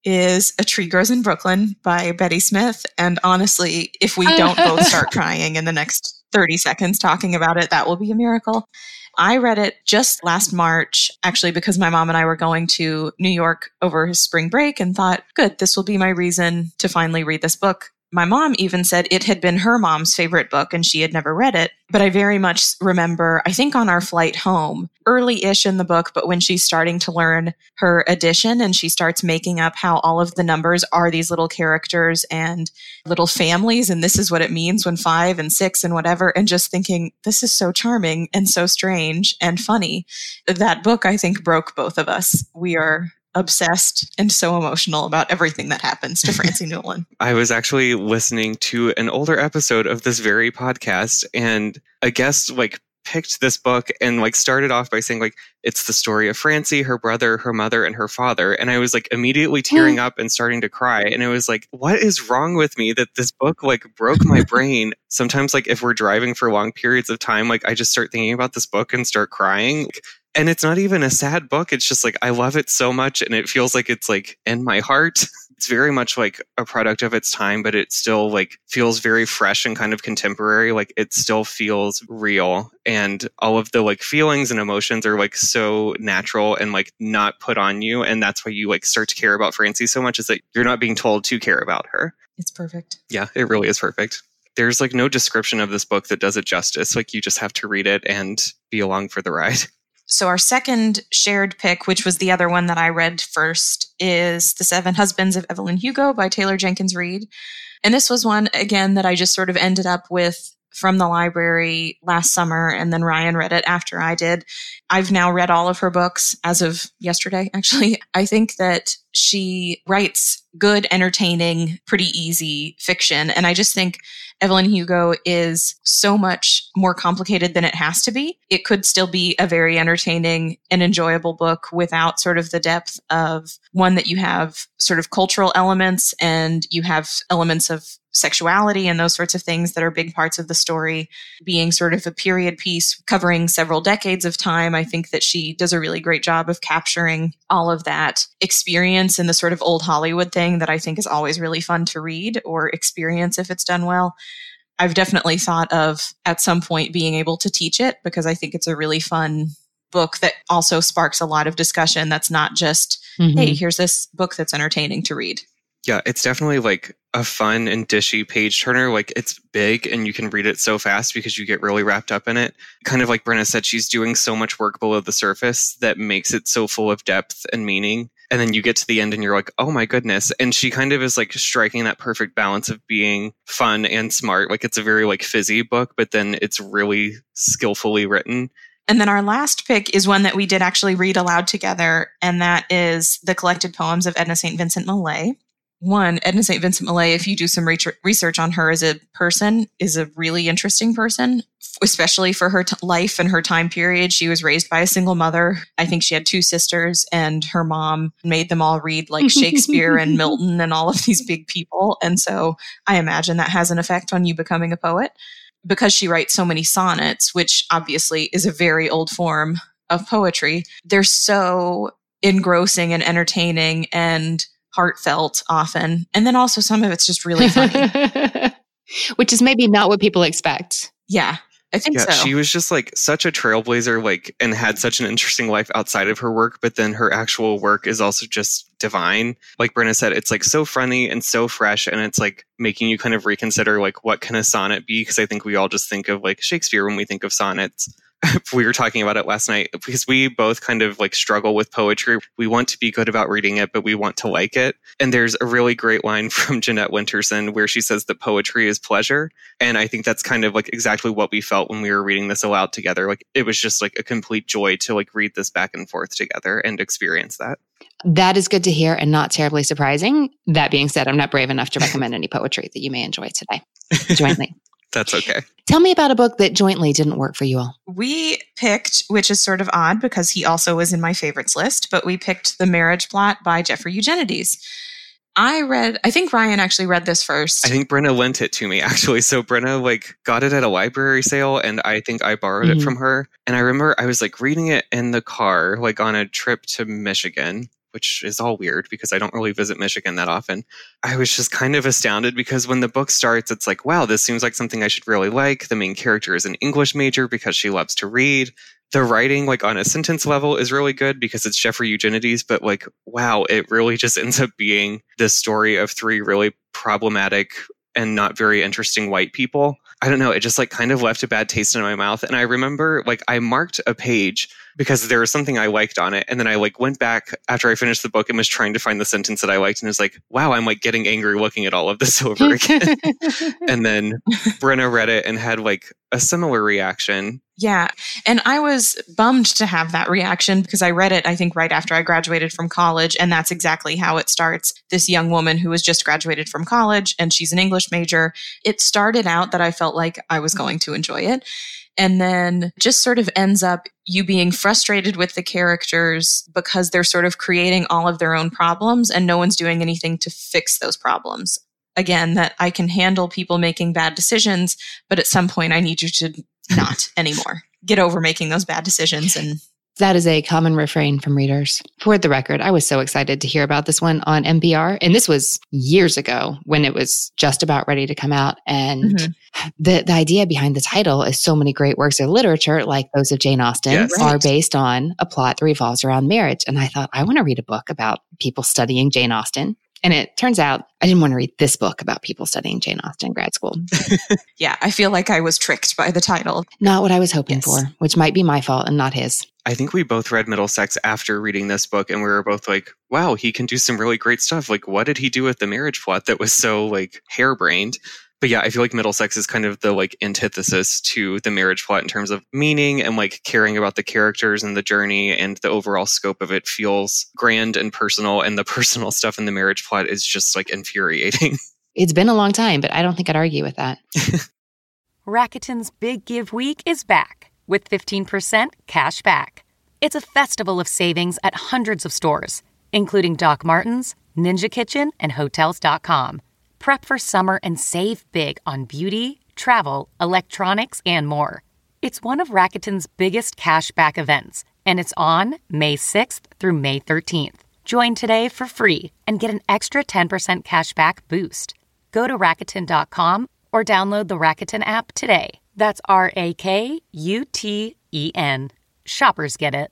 is A Tree Grows in Brooklyn by Betty Smith. And honestly, if we don't both start crying in the next thirty seconds talking about it, that will be a miracle. I read it just last March, actually, because my mom and I were going to New York over spring break and thought, good, this will be my reason to finally read this book. My mom even said it had been her mom's favorite book and she had never read it. But I very much remember, I think on our flight home, early-ish in the book, but when she's starting to learn her addition and she starts making up how all of the numbers are these little characters and little families, and this is what it means when five and six and whatever, and just thinking, this is so charming and so strange and funny. That book, I think, broke both of us. We are obsessed and so emotional about everything that happens to Francie Newlin. I was actually listening to an older episode of this very podcast, and a guest like picked this book and like started off by saying like, it's the story of Francie, her brother, her mother, and her father. And I was like immediately tearing up and starting to cry. And it was like, what is wrong with me that this book like broke my brain? Sometimes like if we're driving for long periods of time, like I just start thinking about this book and start crying. And it's not even a sad book. It's just like, I love it so much. And it feels like it's like in my heart. It's very much like a product of its time, but it still like feels very fresh and kind of contemporary. Like it still feels real. And all of the like feelings and emotions are like so natural and like not put on you. And that's why you like start to care about Francie so much, is that you're not being told to care about her. It's perfect. Yeah, it really is perfect. There's like no description of this book that does it justice. Like you just have to read it and be along for the ride. So our second shared pick, which was the other one that I read first, is The Seven Husbands of Evelyn Hugo by Taylor Jenkins Reid. And this was one, again, that I just sort of ended up with from the library last summer, and then Ryan read it after I did. I've now read all of her books as of yesterday, actually. I think that she writes good, entertaining, pretty easy fiction. And I just think Evelyn Hugo is so much more complicated than it has to be. It could still be a very entertaining and enjoyable book without sort of the depth of one that you have sort of cultural elements and you have elements of sexuality and those sorts of things that are big parts of the story. Being sort of a period piece covering several decades of time, I think that she does a really great job of capturing all of that experience in the sort of old Hollywood thing that I think is always really fun to read or experience if it's done well. I've definitely thought of at some point being able to teach it, because I think it's a really fun book that also sparks a lot of discussion. That's not just, mm-hmm. hey, here's this book that's entertaining to read. Yeah, it's definitely like a fun and dishy page turner. Like it's big and you can read it so fast because you get really wrapped up in it. Kind of like Brenna said, she's doing so much work below the surface that makes it so full of depth and meaning. And then you get to the end and you're like, oh my goodness. And she kind of is like striking that perfect balance of being fun and smart. Like it's a very like fizzy book, but then it's really skillfully written. And then our last pick is one that we did actually read aloud together, and that is the collected poems of Edna Saint Vincent Millay. One, Edna Saint Vincent Millay, if you do some research on her as a person, is a really interesting person, especially for her t- life and her time period. She was raised by a single mother. I think she had two sisters, and her mom made them all read like Shakespeare and Milton and all of these big people. And so I imagine that has an effect on you becoming a poet. Because she writes so many sonnets, which obviously is a very old form of poetry, they're so engrossing and entertaining and heartfelt often. And then also some of it's just really funny. Which is maybe not what people expect. Yeah, I think yeah, so. She was just like such a trailblazer, like, and had such an interesting life outside of her work. But then her actual work is also just divine. Like Brenna said, it's like so funny and so fresh. And it's like making you kind of reconsider, like, what can a sonnet be? Because I think we all just think of like Shakespeare when we think of sonnets. We were talking about it last night because we both kind of like struggle with poetry. We want to be good about reading it, but we want to like it. And there's a really great line from Jeanette Winterson where she says that poetry is pleasure. And I think that's kind of like exactly what we felt when we were reading this aloud together. Like it was just like a complete joy to like read this back and forth together and experience that. That is good to hear and not terribly surprising. That being said, I'm not brave enough to recommend any poetry that you may enjoy today jointly. That's okay. Tell me about a book that jointly didn't work for you all. We picked, which is sort of odd because he also was in my favorites list, but we picked The Marriage Plot by Jeffrey Eugenides. I read, I think Ryan actually read this first. I think Brenna lent it to me, actually. So Brenna like got it at a library sale, and I think I borrowed mm-hmm. it from her. And I remember I was like reading it in the car, like on a trip to Michigan, which is all weird because I don't really visit Michigan that often. I was just kind of astounded because when the book starts, it's like, wow, this seems like something I should really like. The main character is an English major because she loves to read. The writing, like on a sentence level, is really good because it's Jeffrey Eugenides, but like, wow, it really just ends up being this story of three really problematic and not very interesting white people. I don't know. It just like kind of left a bad taste in my mouth. And I remember like I marked a page because there was something I liked on it. And then I like went back after I finished the book and was trying to find the sentence that I liked. And was like, wow, I'm like getting angry looking at all of this over again. And then Brenna read it and had like a similar reaction. Yeah. And I was bummed to have that reaction because I read it, I think, right after I graduated from college. And that's exactly how it starts. This young woman who has just graduated from college and she's an English major. It started out that I felt like I was going to enjoy it. And then just sort of ends up you being frustrated with the characters because they're sort of creating all of their own problems and no one's doing anything to fix those problems. Again, that I can handle people making bad decisions, but at some point I need you to not anymore. Get over making those bad decisions. And that is a common refrain from readers. For the record, I was so excited to hear about this one on N P R. And this was years ago when it was just about ready to come out. And mm-hmm. the, the idea behind the title is so many great works of literature, like those of Jane Austen, yes. are right. based on a plot that revolves around marriage. And I thought, I want to read a book about people studying Jane Austen. And it turns out I didn't want to read this book about people studying Jane Austen in grad school. Yeah, I feel like I was tricked by the title. Not what I was hoping yes. for, which might be my fault and not his. I think we both read Middlesex after reading this book, and we were both like, wow, he can do some really great stuff. Like, what did he do with the marriage plot that was so like harebrained? But yeah, I feel like Middlesex is kind of the like antithesis to the marriage plot in terms of meaning and like caring about the characters and the journey, and the overall scope of it feels grand and personal. And the personal stuff in the marriage plot is just like infuriating. It's been a long time, but I don't think I'd argue with that. Rakuten's Big Give Week is back with fifteen percent cash back. It's a festival of savings at hundreds of stores, including Doc Martens, Ninja Kitchen, and Hotels dot com. Prep for summer and save big on beauty, travel, electronics, and more. It's one of Rakuten's biggest cashback events, and it's on May sixth through May thirteenth. Join today for free and get an extra ten percent cashback boost. Go to Rakuten dot com or download the Rakuten app today. That's R A K U T E N. Shoppers get it.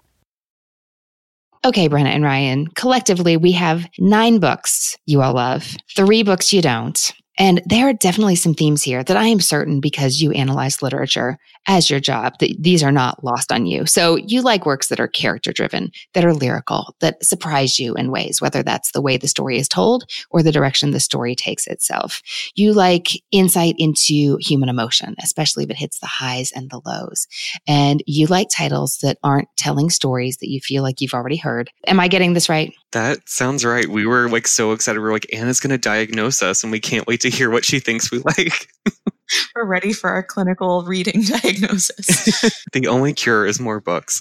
Okay, Brenna and Ryan, collectively, we have nine books you all love, three books you don't. And there are definitely some themes here that I am certain, because you analyze literature as your job, that these are not lost on you. So you like works that are character driven, that are lyrical, that surprise you in ways, whether that's the way the story is told or the direction the story takes itself. You like insight into human emotion, especially if it hits the highs and the lows. And you like titles that aren't telling stories that you feel like you've already heard. Am I getting this right? That sounds right. We were like so excited. We were like, Anna's going to diagnose us and we can't wait to hear what she thinks we like. We're ready for our clinical reading diagnosis. The only cure is more books.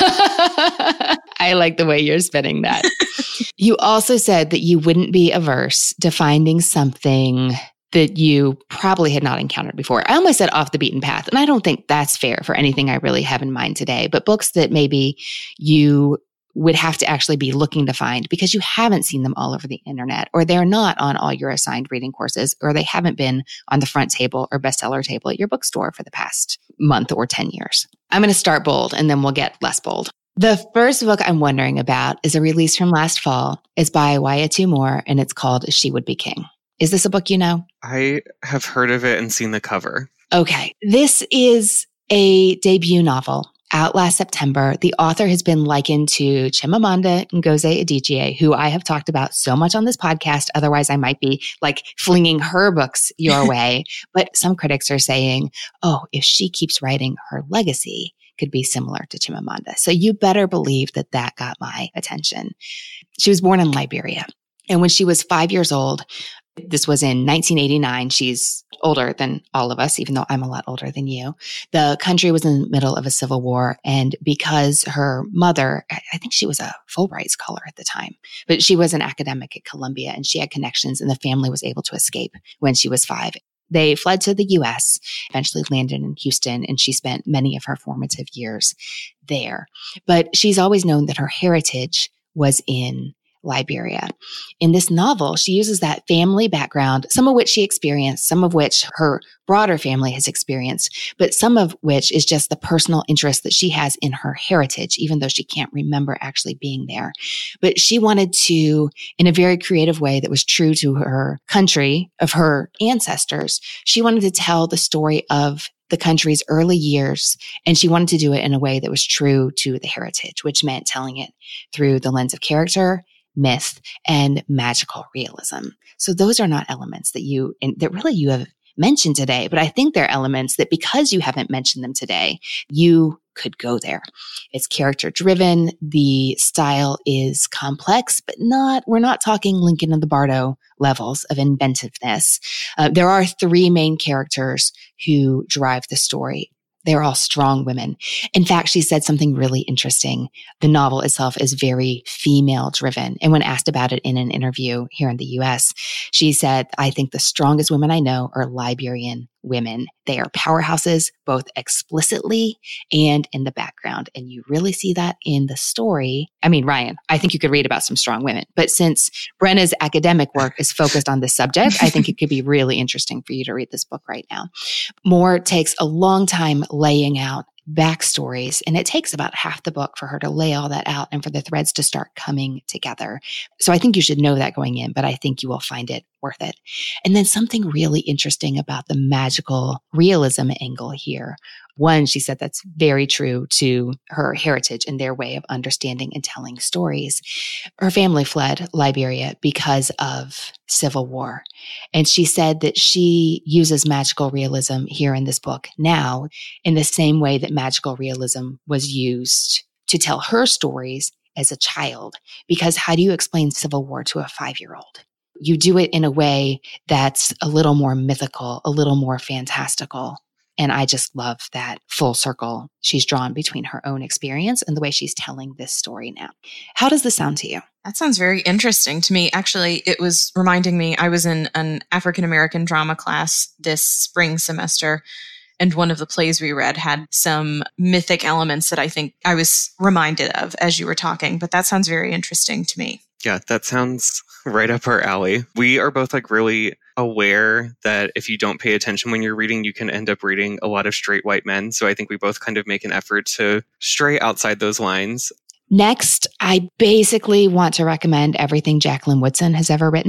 I like the way you're spinning that. You also said that you wouldn't be averse to finding something that you probably had not encountered before. I almost said off the beaten path, and I don't think that's fair for anything I really have in mind today, but books that maybe you would have to actually be looking to find because you haven't seen them all over the internet, or they're not on all your assigned reading courses, or they haven't been on the front table or bestseller table at your bookstore for the past month or ten years. I'm going to start bold and then we'll get less bold. The first book I'm wondering about is a release from last fall. It's by Waya Tu Moore and it's called She Would Be King. Is this a book you know? I have heard of it and seen the cover. Okay. This is a debut novel. Out last September, the author has been likened to Chimamanda Ngozi Adichie, who I have talked about so much on this podcast. Otherwise, I might be like flinging her books your way. But some critics are saying, oh, if she keeps writing, her legacy could be similar to Chimamanda. So you better believe that that got my attention. She was born in Liberia. And when she was five years old, this was in nineteen eighty-nine. She's older than all of us, even though I'm a lot older than you. The country was in the middle of a civil war. And because her mother, I think she was a Fulbright scholar at the time, but she was an academic at Columbia and she had connections and the family was able to escape when she was five. They fled to the U S, eventually landed in Houston, and she spent many of her formative years there. But she's always known that her heritage was in Liberia. In this novel, she uses that family background, some of which she experienced, some of which her broader family has experienced, but some of which is just the personal interest that she has in her heritage, even though she can't remember actually being there. But she wanted to, in a very creative way that was true to her country, of her ancestors, she wanted to tell the story of the country's early years, and she wanted to do it in a way that was true to the heritage, which meant telling it through the lens of character, myth, and magical realism. So those are not elements that you, that really you have mentioned today, but I think they're elements that because you haven't mentioned them today, you could go there. It's character driven. The style is complex, but not, we're not talking Lincoln and the Bardo levels of inventiveness. Uh, there are three main characters who drive the story. They're all strong women. In fact, she said something really interesting. The novel itself is very female driven. And when asked about it in an interview here in the U S, she said, I think the strongest women I know are Liberian women. They are powerhouses, both explicitly and in the background. And you really see that in the story. I mean, Ryan, I think you could read about some strong women, but since Brenna's academic work is focused on this subject, I think it could be really interesting for you to read this book right now. Moore takes a long time laying out backstories, and it takes about half the book for her to lay all that out and for the threads to start coming together. So I think you should know that going in, but I think you will find it worth it. And then something really interesting about the magical realism angle here. One, she said that's very true to her heritage and their way of understanding and telling stories. Her family fled Liberia because of civil war. And she said that she uses magical realism here in this book now in the same way that magical realism was used to tell her stories as a child. Because how do you explain civil war to a five-year-old? You do it in a way that's a little more mythical, a little more fantastical. And I just love that full circle she's drawn between her own experience and the way she's telling this story now. How does this sound to you? That sounds very interesting to me. Actually, it was reminding me, I was in an African-American drama class this spring semester, and one of the plays we read had some mythic elements that I think I was reminded of as you were talking. But that sounds very interesting to me. Yeah, that sounds right up our alley. We are both like really aware that if you don't pay attention when you're reading, you can end up reading a lot of straight white men. So I think we both kind of make an effort to stray outside those lines. Next, I basically want to recommend everything Jacqueline Woodson has ever written.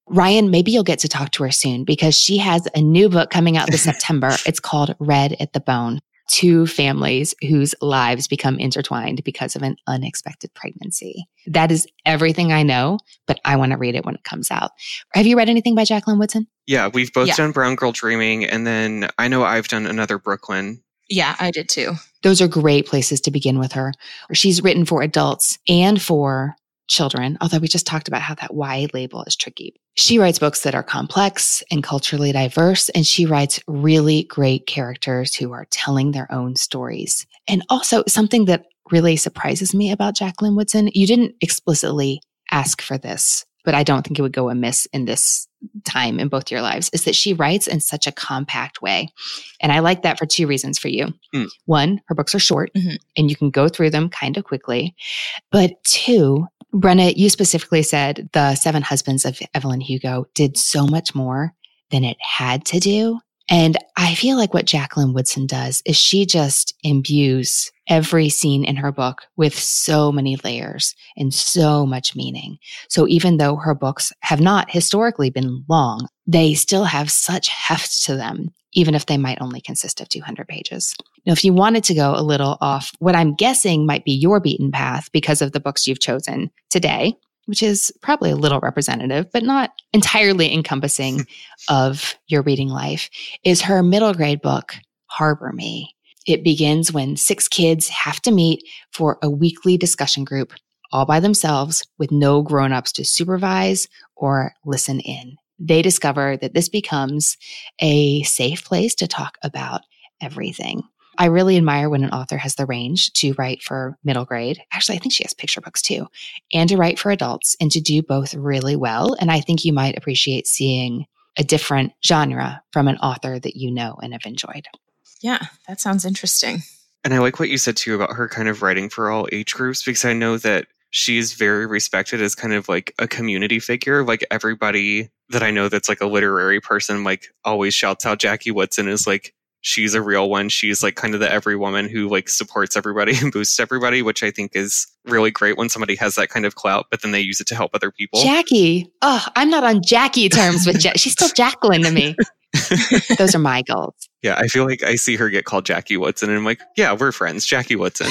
Ryan, maybe you'll get to talk to her soon because she has a new book coming out this September. It's called Red at the Bone. Two families whose lives become intertwined because of an unexpected pregnancy. That is everything I know, but I want to read it when it comes out. Have you read anything by Jacqueline Woodson? Yeah, we've both Yeah. done Brown Girl Dreaming, and then I know I've done another Brooklyn. Yeah, I did too. Those are great places to begin with her. She's written for adults and for children, although we just talked about how that Y label is tricky. She writes books that are complex and culturally diverse, and she writes really great characters who are telling their own stories. And also something that really surprises me about Jacqueline Woodson, you didn't explicitly ask for this, but I don't think it would go amiss in this time in both your lives, is that she writes in such a compact way. And I like that for two reasons for you. Mm. One, her books are short Mhm. and you can go through them kind of quickly. But two, Brenna, you specifically said The Seven Husbands of Evelyn Hugo did so much more than it had to do. And I feel like what Jacqueline Woodson does is she just imbues every scene in her book with so many layers and so much meaning. So even though her books have not historically been long, they still have such heft to them, even if they might only consist of two hundred pages. Now, if you wanted to go a little off what I'm guessing might be your beaten path because of the books you've chosen today, which is probably a little representative, but not entirely encompassing of your reading life, is her middle grade book, Harbor Me. It begins when six kids have to meet for a weekly discussion group all by themselves with no grown-ups to supervise or listen in. They discover that this becomes a safe place to talk about everything. I really admire when an author has the range to write for middle grade. Actually, I think she has picture books too, and to write for adults and to do both really well. And I think you might appreciate seeing a different genre from an author that you know and have enjoyed. Yeah, that sounds interesting. And I like what you said too about her kind of writing for all age groups, because I know that she's very respected as kind of like a community figure. Like everybody that I know that's like a literary person, like always shouts out Jackie Woodson is like, she's a real one. She's like kind of the every woman who like supports everybody and boosts everybody, which I think is really great when somebody has that kind of clout, but then they use it to help other people. Jackie. Oh, I'm not on Jackie terms with Jackie. She's still Jacqueline to me. Those are my goals. Yeah, I feel like I see her get called Jackie Woodson and I'm like, yeah, we're friends. Jackie Woodson.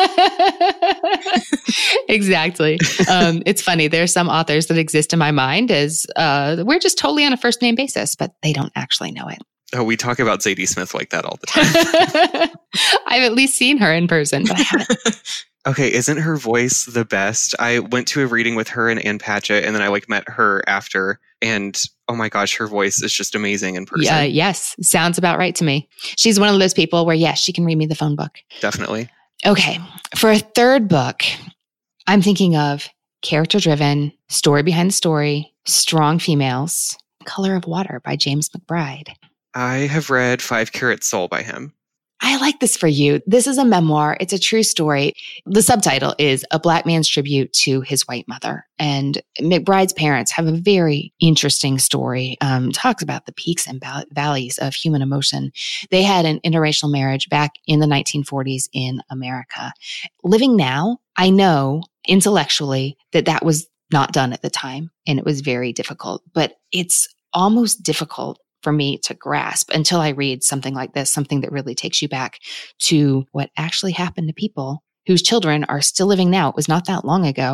Exactly. Um, it's funny. There are some authors that exist in my mind as uh, we're just totally on a first name basis, but they don't actually know it. Oh, we talk about Zadie Smith like that all the time. I've at least seen her in person, but I haven't. Okay, isn't her voice the best? I went to a reading with her and Ann Patchett, and then I like met her after, and oh my gosh, her voice is just amazing in person. Yeah, yes, sounds about right to me. She's one of those people where, yes, she can read me the phone book. Definitely. Okay, for a third book, I'm thinking of character-driven, story behind the story, strong females, Color of Water by James McBride. I have read Five Carat Soul by him. I like this for you. This is a memoir. It's a true story. The subtitle is A Black Man's Tribute to His White Mother. And McBride's parents have a very interesting story. Um, talks about the peaks and val- valleys of human emotion. They had an interracial marriage back in the nineteen forties in America. Living now, I know intellectually that that was not done at the time, and it was very difficult. But it's almost difficult for me to grasp until I read something like this, something that really takes you back to what actually happened to people whose children are still living now. It was not that long ago,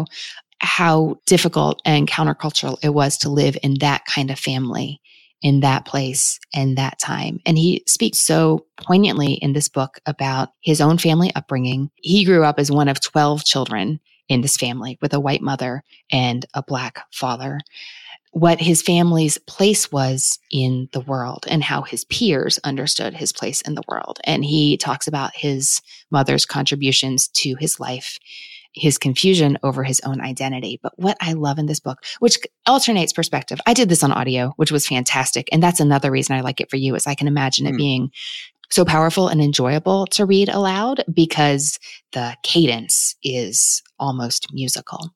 how difficult and countercultural it was to live in that kind of family, in that place, and that time. And he speaks so poignantly in this book about his own family upbringing. He grew up as one of twelve children in this family with a white mother and a Black father. What his family's place was in the world and how his peers understood his place in the world. And he talks about his mother's contributions to his life, his confusion over his own identity. But what I love in this book, which alternates perspective, I did this on audio, which was fantastic. And that's another reason I like it for you, is I can imagine it mm. being so powerful and enjoyable to read aloud because the cadence is almost musical.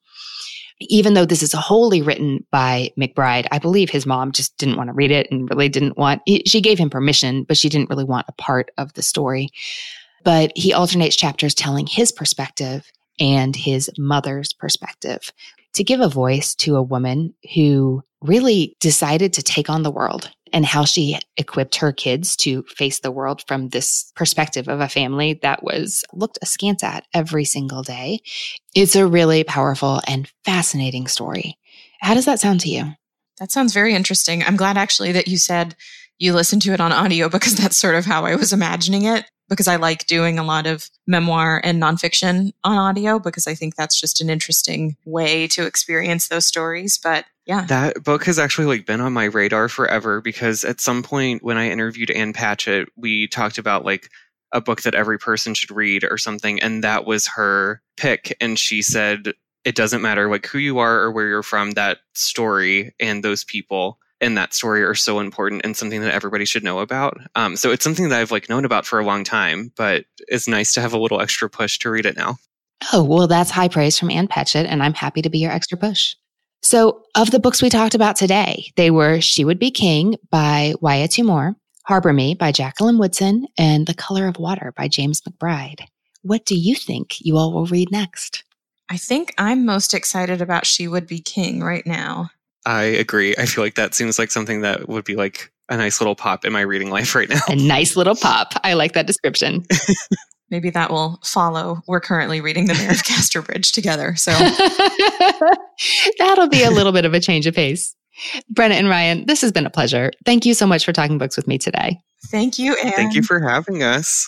Even though this is wholly written by McBride, I believe his mom just didn't want to read it and really didn't want, she gave him permission, but she didn't really want a part of the story. But he alternates chapters telling his perspective and his mother's perspective. to give a voice to a woman who really decided to take on the world and how she equipped her kids to face the world from this perspective of a family that was looked askance at every single day. It's a really powerful and fascinating story. How does that sound to you? That sounds very interesting. I'm glad actually that you said you listened to it on audio, because that's sort of how I was imagining it, because I like doing a lot of memoir and nonfiction on audio, because I think that's just an interesting way to experience those stories. But yeah. That book has actually like been on my radar forever, because at some point when I interviewed Ann Patchett, we talked about like a book that every person should read or something. And that was her pick. And she said, it doesn't matter like who you are or where you're from, that story and those people in that story are so important and something that everybody should know about. Um, so it's something that I've like known about for a long time, but it's nice to have a little extra push to read it now. Oh, well, that's high praise from Ann Patchett, and I'm happy to be your extra push. So of the books we talked about today, they were She Would Be King by Wyatt Moore, Harbor Me by Jacqueline Woodson, and The Color of Water by James McBride. What do you think you all will read next? I think I'm most excited about She Would Be King right now. I agree. I feel like that seems like something that would be like a nice little pop in my reading life right now. A nice little pop. I like that description. Maybe that will follow. We're currently reading The Mayor of Casterbridge together. So that'll be a little bit of a change of pace. Brenna and Ryan, this has been a pleasure. Thank you so much for talking books with me today. Thank you, Anne. Thank you for having us.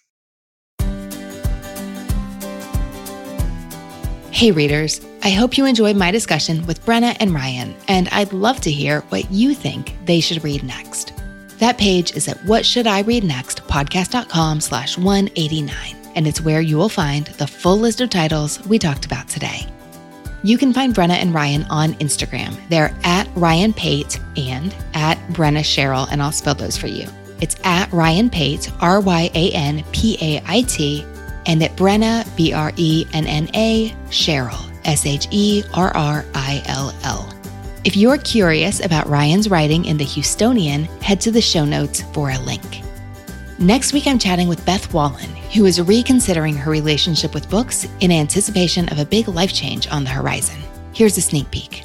Hey readers, I hope you enjoyed my discussion with Brenna and Ryan, and I'd love to hear what you think they should read next. That page is at whatshouldireadnextpodcast.com slash 189, and it's where you will find the full list of titles we talked about today. You can find Brenna and Ryan on Instagram. They're at Ryan Pate and at Brenna Cheryl, and I'll spell those for you. It's at Ryan Pate, R Y A N P A I T, and at Brenna, B R E N N A, Cheryl, S H E R R I L L. If you're curious about Ryan's writing in the Houstonian, head to the show notes for a link. Next week, I'm chatting with Beth Wallen, who is reconsidering her relationship with books in anticipation of a big life change on the horizon. Here's a sneak peek.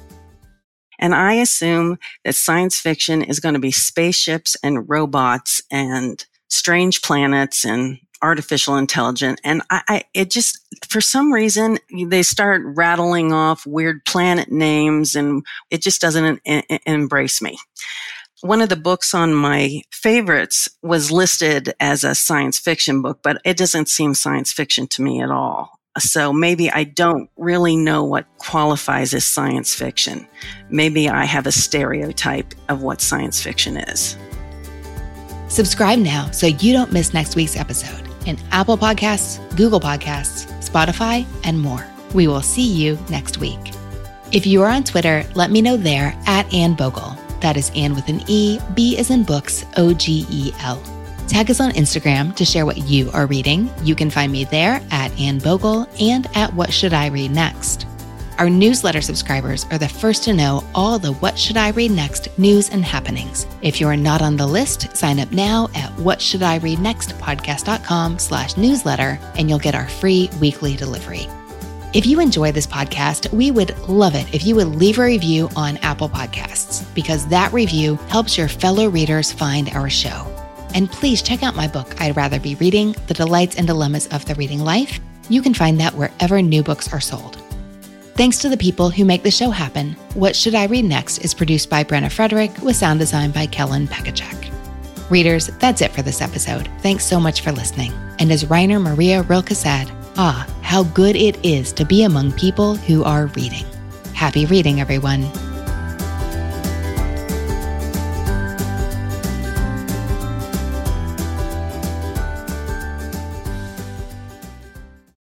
And I assume that science fiction is going to be spaceships and robots and strange planets and artificial intelligence. And I, I, it just, for some reason, they start rattling off weird planet names, and it just doesn't en- en- embrace me. One of the books on my favorites was listed as a science fiction book, but it doesn't seem science fiction to me at all. So maybe I don't really know what qualifies as science fiction. Maybe I have a stereotype of what science fiction is. Subscribe now so you don't miss next week's episode in Apple Podcasts, Google Podcasts, Spotify, and more. We will see you next week. If you are on Twitter, let me know there at Anne Bogle. That is Anne with an E, B as in books, O G E L. Tag us on Instagram to share what you are reading. You can find me there at Anne Bogle and at What Should I Read Next. Our newsletter subscribers are the first to know all the What Should I Read Next news and happenings. If you're not on the list, sign up now at whatshouldireadnextpodcast.com slash newsletter, and you'll get our free weekly delivery. If you enjoy this podcast, we would love it if you would leave a review on Apple Podcasts, because that review helps your fellow readers find our show. And please check out my book, I'd Rather Be Reading, The Delights and Dilemmas of the Reading Life. You can find that wherever new books are sold. Thanks to the people who make the show happen. What Should I Read Next is produced by Brenna Frederick with sound design by Kellen Pekacek. Readers, that's it for this episode. Thanks so much for listening. And as Rainer Maria Rilke said, ah, how good it is to be among people who are reading. Happy reading, everyone.